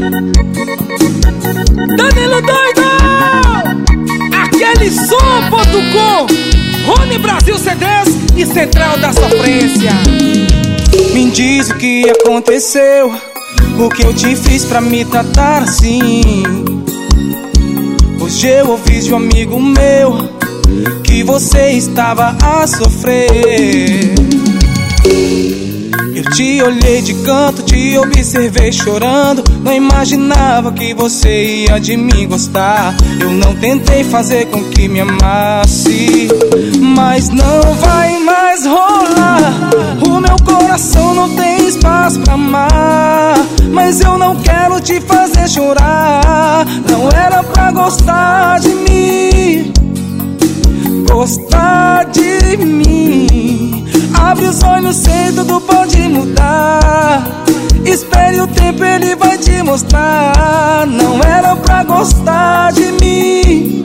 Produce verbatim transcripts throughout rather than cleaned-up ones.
Danilo Doido! Aquele som ponto com, Rony Brasil C Ds e Central da Sofrência. Me diz o que aconteceu, o que eu te fiz pra me tratar assim. Hoje eu ouvi de um amigo meu que você estava a sofrer. Eu te olhei de canto, te observei chorando. Não imaginava que você ia de mim gostar. Eu não tentei fazer com que me amasse, mas não vai mais rolar. O meu coração não tem espaço pra amar, mas eu não quero te fazer chorar. Não era pra gostar de mim, gostar de mim. Abre os olhos, sei, tudo pode mudar. Espere o tempo, ele vai te mostrar. Não era pra gostar de mim,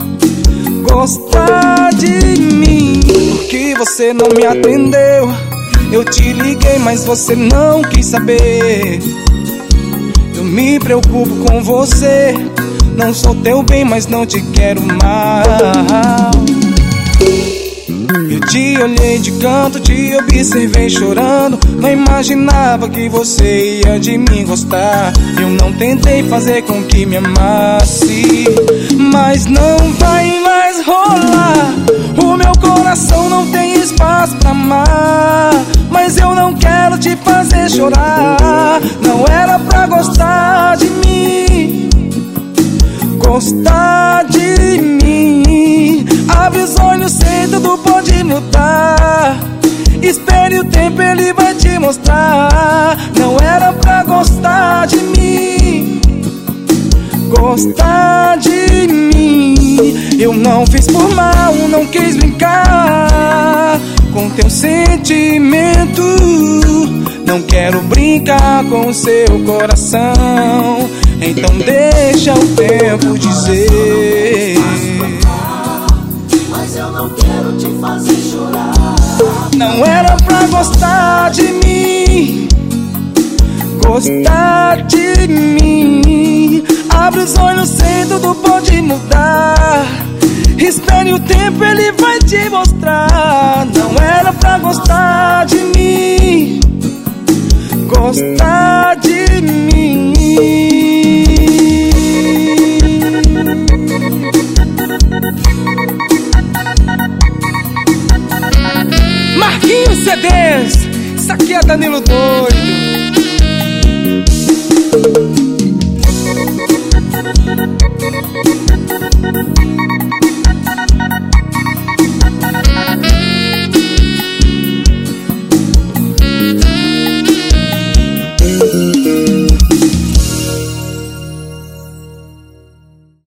gostar de mim. Porque você não me atendeu. Eu te liguei, mas você não quis saber. Eu me preocupo com você. Não sou teu bem, mas não te quero mal. Eu te olhei de canto, te observei chorando. Não imaginava que você ia de mim gostar. Eu não tentei fazer com que me amasse, mas não vai mais rolar. O meu coração não tem espaço pra amar, mas eu não quero te fazer chorar. Não era pra gostar de mim, gostar de mim. Abre os olhos, sei, tudo pode mudar. Espere o tempo, ele vai te mostrar. Não era pra gostar de mim, gostar de mim. Eu não fiz por mal, não quis brincar com teu sentimento. Não quero brincar com o seu coração. Então deixa o tempo dizer. Mas eu não quero te fazer chorar. Não era pra gostar de mim, gostar de mim. Abre os olhos, sei, tudo pode mudar. Espere o tempo, ele vai te mostrar. Não era pra gostar de mim, gostar